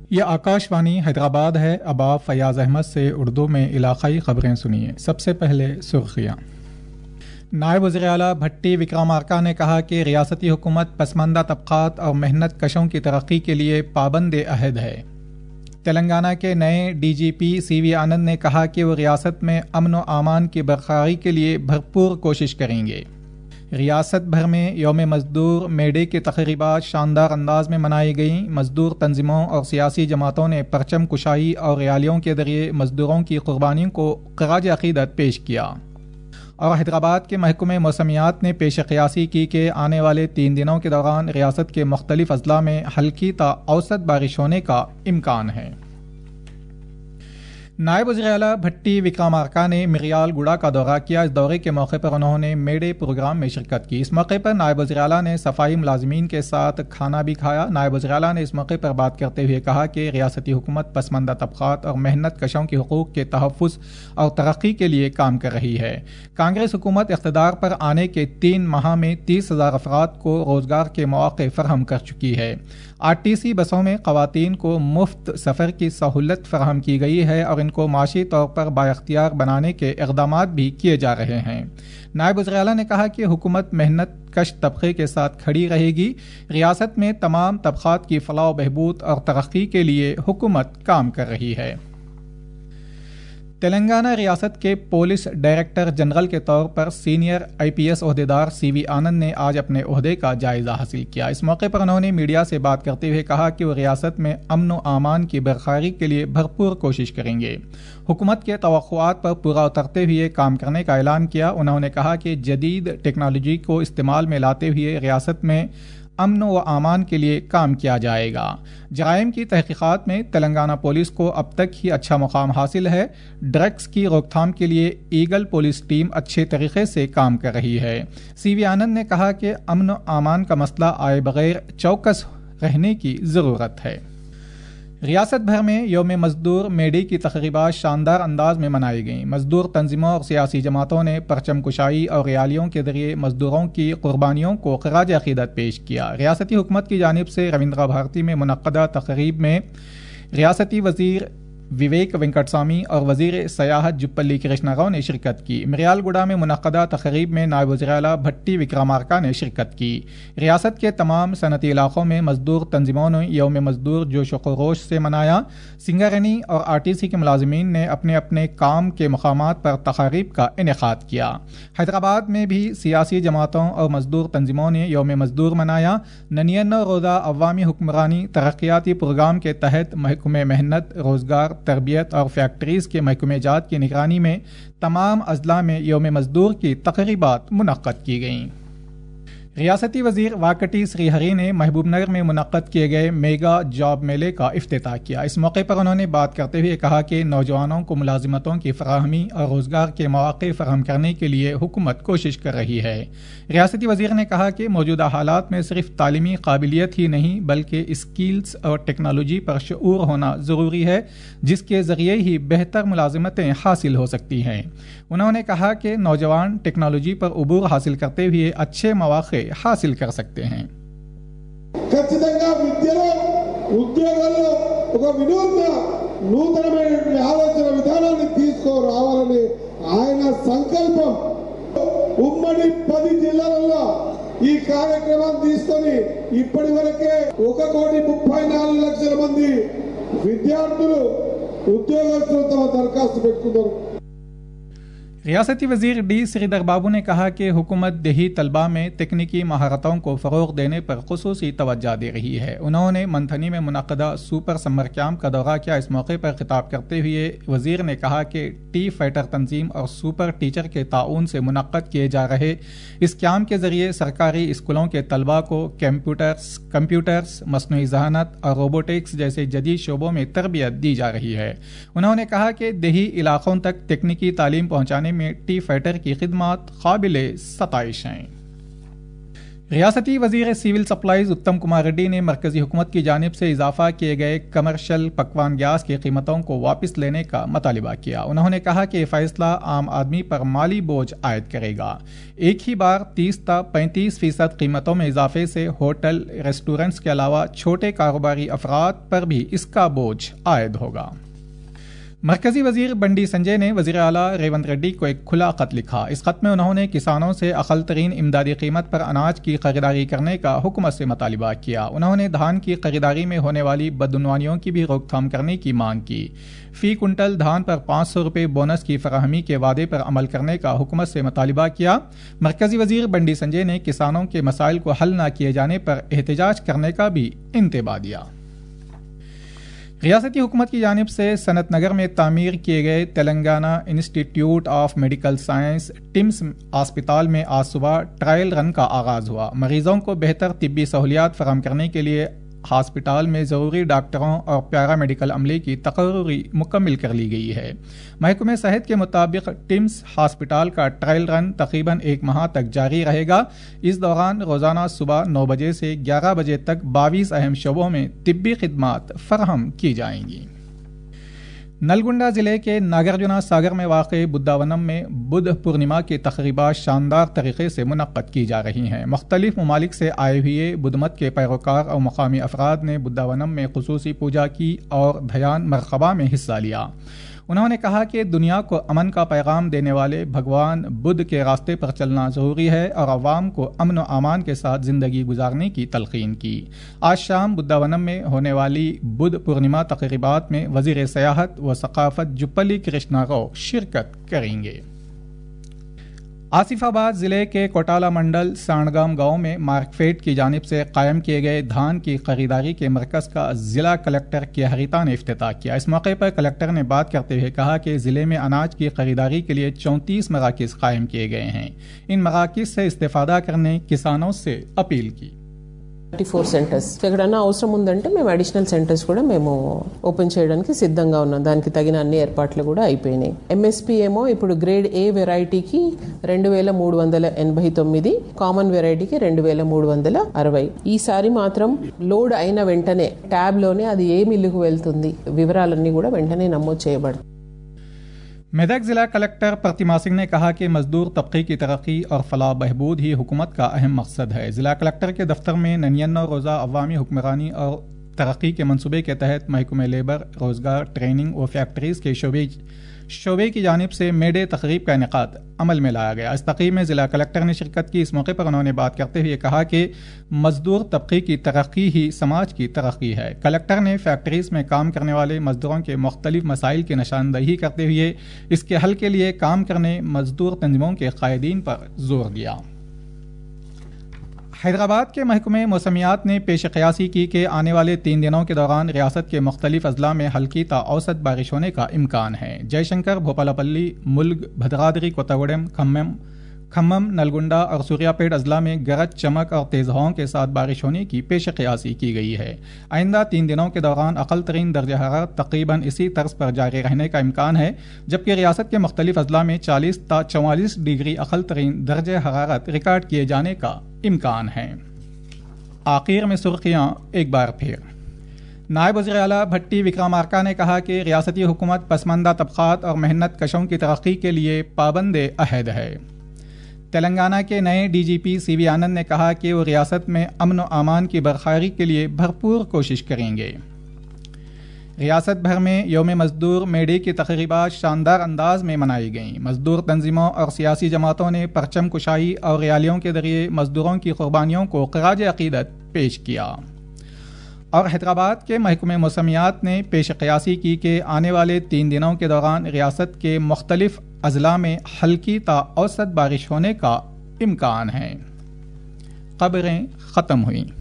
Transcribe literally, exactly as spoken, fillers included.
یہ آکاشوانی حیدرآباد ہے. اب آپ فیاض احمد سے اردو میں علاقائی خبریں سنیے. سب سے پہلے سرخیاں. نائب وزیر اعلیٰ بھٹی وکرمارکا نے کہا کہ ریاستی حکومت پسماندہ طبقات اور محنت کشوں کی ترقی کے لیے پابند عہد ہے. تلنگانہ کے نئے ڈی جی پی سی وی آنند نے کہا کہ وہ ریاست میں امن و امان کی برقراری کے لیے بھرپور کوشش کریں گے. ریاست بھر میں یوم مزدور مے ڈے کی تقریبات شاندار انداز میں منائی گئیں. مزدور تنظیموں اور سیاسی جماعتوں نے پرچم کشائی اور ریالیوں کے ذریعے مزدوروں کی قربانیوں کو خراج عقیدت پیش کیا. اور حیدرآباد کے محکمہ موسمیات نے پیش قیاسی کی کہ آنے والے تین دنوں کے دوران ریاست کے مختلف اضلاع میں ہلکی تا اوسط بارش ہونے کا امکان ہے. نائب وزیر اعلیٰ بھٹی وکرمارکا نے مریال گوڑا کا دورہ کیا. اس دورے کے موقع پر انہوں نے مے ڈے پروگرام میں شرکت کی. اس موقع پر نائب وزیر اعلیٰ نے صفائی ملازمین کے ساتھ کھانا بھی کھایا. نائب وزیر اعلیٰ نے اس موقع پر بات کرتے ہوئے کہا کہ ریاستی حکومت پسماندہ طبقات اور محنت کشوں کے حقوق کے تحفظ اور ترقی کے لیے کام کر رہی ہے. کانگریس حکومت اقتدار پر آنے کے تین ماہ میں تیس ہزار افراد کو روزگار کے مواقع فراہم کر چکی ہے. آر ٹی سی بسوں میں خواتین کو مفت سفر کی سہولت فراہم کی گئی ہے اور ان کو معاشی طور پر بااختیار بنانے کے اقدامات بھی کیے جا رہے ہیں. نائب وزیر اعلیٰ نے کہا کہ حکومت محنت کش طبقے کے ساتھ کھڑی رہے گی. ریاست میں تمام طبقات کی فلاح و بہبود اور ترقی کے لیے حکومت کام کر رہی ہے. تلنگانہ ریاست کے پولیس ڈائریکٹر جنرل کے طور پر سینئر آئی پی ایس عہدیدار سی وی آنند نے آج اپنے عہدے کا جائزہ حاصل کیا. اس موقع پر انہوں نے میڈیا سے بات کرتے ہوئے کہا کہ وہ ریاست میں امن و امان کی برقراری کے لیے بھرپور کوشش کریں گے. حکومت کے توقعات پر پورا اترتے ہوئے کام کرنے کا اعلان کیا. انہوں نے کہا کہ جدید ٹیکنالوجی کو استعمال میں لاتے ہوئے ریاست میں امن و امان کے لیے کام کیا جائے گا. جرائم کی تحقیقات میں تلنگانہ پولیس کو اب تک ہی اچھا مقام حاصل ہے. ڈرگس کی روک تھام کے لیے ایگل پولیس ٹیم اچھے طریقے سے کام کر رہی ہے. سی وی آنند نے کہا کہ امن و امان کا مسئلہ آئے بغیر چوکس رہنے کی ضرورت ہے. ریاست بھر میں یوم مزدور مے ڈے کی تقریبات شاندار انداز میں منائی گئیں. مزدور تنظیموں اور سیاسی جماعتوں نے پرچم کشائی اور ریالیوں کے ذریعے مزدوروں کی قربانیوں کو خراج عقیدت پیش کیا. ریاستی حکومت کی جانب سے رویندرا بھارتی میں منعقدہ تقریب میں ریاستی وزیر وویک وینکٹ سوامی اور وزیر سیاحت جپلی کرشنا راؤ نے شرکت کی. مریال گوڑا میں منعقدہ تقریب میں نائب وزیر اعلیٰ بھٹی وکرمارکا نے شرکت کی. ریاست کے تمام صنعتی علاقوں میں مزدور تنظیموں نے یوم مزدور جوش و خروش سے منایا. سنگارینی اور آر ٹی سی کے ملازمین نے اپنے اپنے کام کے مقامات پر تقاریب کا انعقاد کیا. حیدرآباد میں بھی سیاسی جماعتوں اور مزدور تنظیموں نے یوم مزدور منایا. ننانوے روزہ عوامی حکمرانی ترقیاتی پروگرام کے تحت محکمہ محنت روزگار تربیت اور فیکٹریز کے محکمہ جات کی نگرانی میں تمام اضلاع میں یوم مزدور کی تقریبات منعقد کی گئیں. ریاستی وزیر واکٹی سری ہری نے محبوب نگر میں منعقد کیے گئے میگا جاب میلے کا افتتاح کیا. اس موقع پر انہوں نے بات کرتے ہوئے کہا کہ نوجوانوں کو ملازمتوں کی فراہمی اور روزگار کے مواقع فراہم کرنے کے لیے حکومت کوشش کر رہی ہے. ریاستی وزیر نے کہا کہ موجودہ حالات میں صرف تعلیمی قابلیت ہی نہیں بلکہ اسکلز اور ٹیکنالوجی پر شعور ہونا ضروری ہے جس کے ذریعے ہی بہتر ملازمتیں حاصل ہو سکتی ہیں. انہوں نے کہا کہ نوجوان ٹیکنالوجی پر عبور حاصل کرتے ہوئے اچھے مواقع حاصل کر سکتے ہیں. ఖచ్చితంగా విద్యలో ఉద్యోగాల్లో ఒక వినూత్న నూతనమైనటువంటి ఆలోచన విధానాన్ని తీసుకురావాలని ఆయన సంకల్పం. ఉమ్మడి పది జిల్లాలలో ఈ కార్యక్రమాన్ని తీసుకొని ఇప్పటి వరకే ఒక కోటి ముప్పై నాలుగు లక్షల మంది విద్యార్థులు ఉద్యోగస్తులు తమ దరఖాస్తు పెట్టుకున్నారు. ریاستی وزیر ڈی سریدر بابو نے کہا کہ حکومت دیہی طلبہ میں تکنیکی مہارتوں کو فروغ دینے پر خصوصی توجہ دے رہی ہے. انہوں نے منتھنی میں منعقدہ سپر سمر کیمپ کا دورہ کیا. اس موقع پر خطاب کرتے ہوئے وزیر نے کہا کہ ٹی فائٹر تنظیم اور سپر ٹیچر کے تعاون سے منعقد کیے جا رہے اس کیمپ کے ذریعے سرکاری اسکولوں کے طلبہ کو کمپیوٹرز کمپیوٹرز مصنوعی ذہانت اور روبوٹکس جیسے جدید شعبوں میں تربیت دی جا رہی ہے. انہوں نے کہا کہ دیہی علاقوں تک تکنیکی تعلیم پہنچانے میں ٹی فائٹر کی خدمات قابل ستائش ہیں. ریاستی وزیر سیول سپلائز اتم کمار ریڈی نے مرکزی حکومت کی جانب سے اضافہ کیے گئے کمرشل پکوان گیس کی قیمتوں کو واپس لینے کا مطالبہ کیا. انہوں نے کہا کہ یہ فیصلہ عام آدمی پر مالی بوجھ عائد کرے گا. ایک ہی بار تیس تا پینتیس فیصد قیمتوں میں اضافے سے ہوٹل ریسٹورنٹس کے علاوہ چھوٹے کاروباری افراد پر بھی اس کا بوجھ عائد ہوگا. مرکزی وزیر بنڈی سنجے نے وزیر اعلیٰ ریونت ریڈی کو ایک کھلا خط لکھا. اس خط میں انہوں نے کسانوں سے اقل ترین امدادی قیمت پر اناج کی خریداری کرنے کا حکومت سے مطالبہ کیا. انہوں نے دھان کی خریداری میں ہونے والی بدعنوانیوں کی بھی روک تھام کرنے کی مانگ کی. فی کنٹل دھان پر پانچ سو روپے بونس کی فراہمی کے وعدے پر عمل کرنے کا حکومت سے مطالبہ کیا. مرکزی وزیر بنڈی سنجے نے کسانوں کے مسائل کو حل نہ کیے جانے پر احتجاج کرنے کا بھی انتباہ دیا. ریاستی حکومت کی جانب سے سنت نگر میں تعمیر کیے گئے Telangana institute of medical science TIMS اسپتال میں آج صبح ٹرائل رن کا آغاز ہوا. مریضوں کو بہتر طبی سہولیات فراہم کرنے کے لیے ہسپتال میں ضروری ڈاکٹروں اور پیرا میڈیکل عملے کی تقرری مکمل کر لی گئی ہے. محکمہ صحت کے مطابق ٹمس ہسپتال کا ٹرائل رن تقریباً ایک ماہ تک جاری رہے گا. اس دوران روزانہ صبح نو بجے سے گیارہ بجے تک بائیس اہم شعبوں میں طبی خدمات فراہم کی جائیں گی. نلگنڈا ضلع کے ناگرجنا ساگر میں واقع بدھاونم میں بدھ پورنیما کی تقریبات شاندار طریقے سے منعقد کی جا رہی ہیں. مختلف ممالک سے آئے ہوئے بدھ مت کے پیروکار اور مقامی افراد نے بدھاونم میں خصوصی پوجا کی اور دھیان مرقبہ میں حصہ لیا. انہوں نے کہا کہ دنیا کو امن کا پیغام دینے والے بھگوان بدھ کے راستے پر چلنا ضروری ہے اور عوام کو امن و امان کے ساتھ زندگی گزارنے کی تلقین کی. آج شام بدھاونم میں ہونے والی بدھ پورنیما تقریبات میں وزیر سیاحت و ثقافت جپلی کرشنا راؤ شرکت کریں گے. آصف آباد ضلع کے کوٹالہ منڈل سانڈگام گاؤں میں مارکفیڈ کی جانب سے قائم کیے گئے دھان کی خریداری کے مرکز کا ضلع کلکٹر کے ہریتا نے افتتاح کیا. اس موقع پر کلکٹر نے بات کرتے ہوئے کہا کہ ضلع میں اناج کی خریداری کے لیے چونتیس مراکز قائم کیے گئے ہیں. ان مراکز سے استفادہ کرنے کسانوں سے اپیل کی. థర్టీ ఫోర్ సెంటర్స్ ఎక్కడన్నా అవసరం ఉందంటే మేము అడిషనల్ సెంటర్స్ కూడా మేము ఓపెన్ చేయడానికి సిద్ధంగా ఉన్నాం. దానికి తగిన అన్ని ఏర్పాట్లు కూడా అయిపోయినాయి. ఎంఎస్పీ ఏమో ఇప్పుడు గ్రేడ్ ఏ వెరైటీకి రెండు వేల మూడు వందల ఎనభై తొమ్మిది, కామన్ వెరైటీకి రెండు వేల మూడు వందల అరవై. ఈసారి మాత్రం లోడ్ అయిన వెంటనే ట్యాబ్ లోనే అది ఏ మిల్లుకు వెళ్తుంది వివరాలన్నీ కూడా వెంటనే నమోదు చేయబడతాయి. میدک ضلع کلکٹر پرتیما سنگھ نے کہا کہ مزدور طبقے کی ترقی اور فلاح بہبود ہی حکومت کا اہم مقصد ہے. ضلع کلکٹر کے دفتر میں ننانوے روزہ عوامی حکمرانی اور ترقی کے منصوبے کے تحت محکمہ لیبر، روزگار، ٹریننگ و فیکٹریز کے شعبے شعبے کی جانب سے میڈے تقریب کا انعقاد عمل میں لایا گیا. اس تقریب میں ضلع کلکٹر نے شرکت کی. اس موقع پر انہوں نے بات کرتے ہوئے کہا کہ مزدور طبقے کی ترقی ہی سماج کی ترقی ہے. کلکٹر نے فیکٹریز میں کام کرنے والے مزدوروں کے مختلف مسائل کی نشاندہی کرتے ہوئے اس کے حل کے لیے کام کرنے مزدور تنظیموں کے قائدین پر زور دیا. حیدرآباد کے محکمہ موسمیات نے پیش قیاسی کی کہ آنے والے تین دنوں کے دوران ریاست کے مختلف اضلاع میں ہلکی تا اوسط بارش ہونے کا امکان ہے. جے شنکر، بھوپالاپلی، ملگ، بھدرادری، کوتاگوڑم، کھمم کھمم نلگنڈا اور سوریا پیٹ اضلاع میں گرج چمک اور تیز ہواؤں کے ساتھ بارش ہونے کی پیش قیاسی کی گئی ہے. آئندہ تین دنوں کے دوران اقل ترین درجہ حرارت تقریباً اسی طرز پر جاری رہنے کا امکان ہے، جبکہ ریاست کے مختلف اضلاع میں چالیس تا چوالیس ڈگری اقل ترین درجہ حرارت ریکارڈ کیے جانے کا امکان ہے. آخر میں سرخیاں ایک بار پھر. نائب وزیر اعلیٰ بھٹی وکرمارکا نے کہا کہ ریاستی حکومت پسماندہ طبقات اور محنت کشوں کی ترقی کے لیے پابند عہد ہے. تلنگانہ کے نئے ڈی جی پی سی وی آنند نے کہا کہ وہ ریاست میں امن و امان کی برقراری کے لیے بھرپور کوشش کریں گے. ریاست بھر میں یوم مزدور میڈے کی تقریبات شاندار انداز میں منائی گئیں. مزدور تنظیموں اور سیاسی جماعتوں نے پرچم کشائی اور ریالیوں کے ذریعے مزدوروں کی قربانیوں کو خراج عقیدت پیش کیا. اور حیدرآباد کے محکمہ موسمیات نے پیش قیاسی کی کہ آنے والے تین دنوں کے دوران ریاست کے مختلف اضلاع میں ہلکی تا اوسط بارش ہونے کا امکان ہے. خبریں ختم ہوئیں.